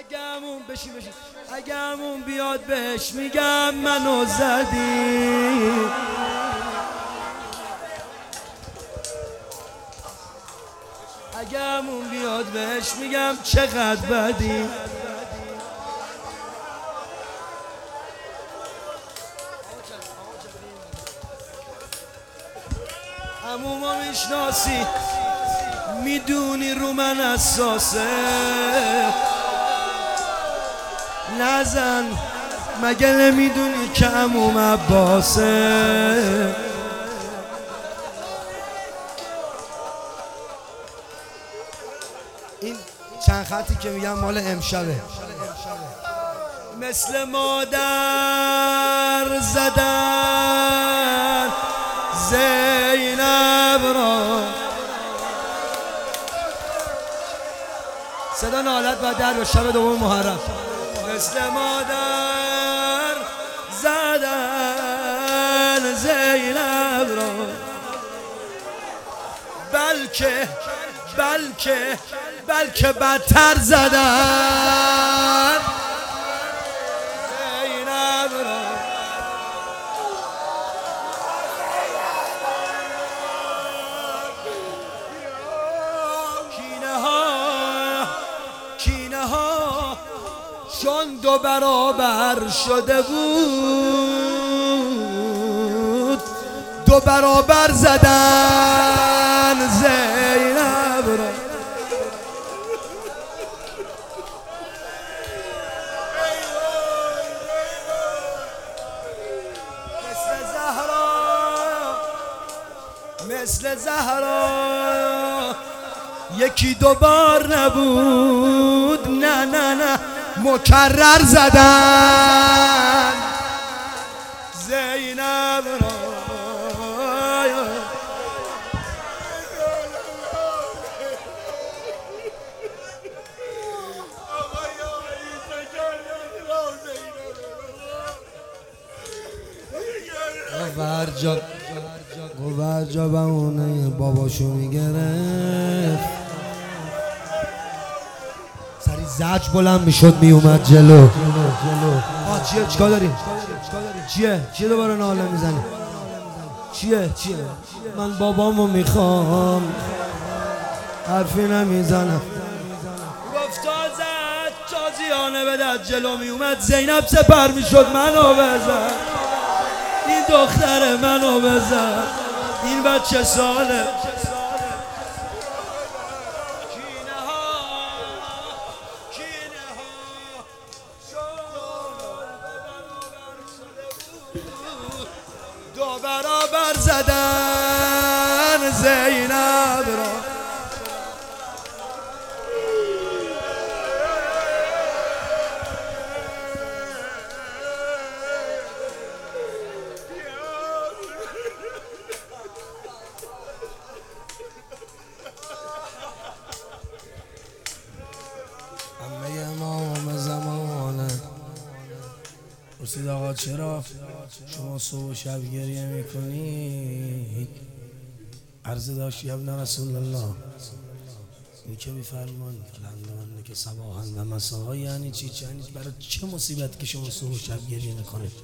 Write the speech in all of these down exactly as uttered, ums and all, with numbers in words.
اگمون بشین بشین اگمون بیاد بهش میگم منو زدی، اگمون بیاد بهش میگم چقدر بدی. عموما میشناسی میدونی رو من اساسه، نزن مگه نمیدونی که عموم عباسه. این چند خطی که میگم مال امشبه. مثل مادر زدن زینب را، صدا نالت باید در به شب دوم محرم. مثل مادر زدن زینب را، بلکه بلکه بلکه بدتر زدن زینب را. کینه ها کینه ها چون دو برابر شده بود، دو برابر زدن زینب را. مثل زهرا مثل زهرا یکی دو بار نبود، نه نه نه مکرر زدن زینب را. گوهرجا گوهرجا بمونه باباشو میگرفت، سری زج بلند میشد میومد جلو. آه چیه چیکار داری؟ چیه؟ چیه دوباره ناله میزنی؟ چیه؟ چیه؟ من بابامو میخوام، حرفی نمیزنم. گفتا زد تازیانه بدد جلو میومد، زینب سپر میشد منو بزد، این دختر منو بزد، این بچه ساله. دو برابر زدن زینب را. همه امام زمانه پرسید آقا چرا شما صبح و شب گریه میکنید؟ عرض داشت ابن رسول الله، این که میفرمان فلندانه که صباحن و مساها یعنی چی؟ یعنی برای چه مصیبت که شما صبح و شب گریه میکنید؟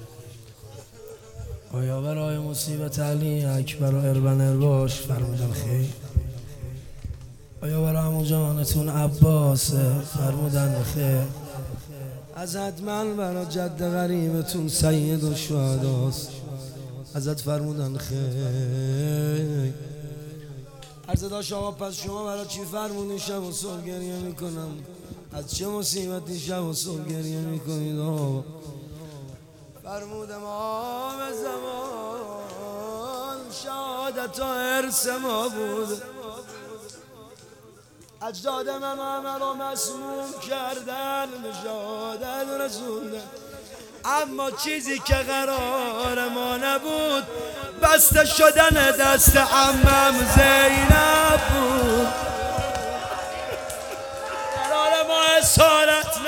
آیا برای مصیبت علی اکبر و اربن ارباش؟ فرمودن خیر. آیا برای عمو جانتون عباسه؟ فرمودن خیر. ازت من برای جد غریبتون سید و شهداست؟ ازت فرمودن خیر. عرض داشت آقا پس شما برای چی فرمودین شب و صبح گریه میکنم؟ از چه مصیبتی شب و صبح گریه میکنید آقا؟ فرمود امام زمان شهادت و حرص ما بود، اجداد من همه را مسموم کردن به شهادت رسوندن، اما چیزی که قرار ما نبود بسته شدن دست عمم زینب بود. قرار ما اسارت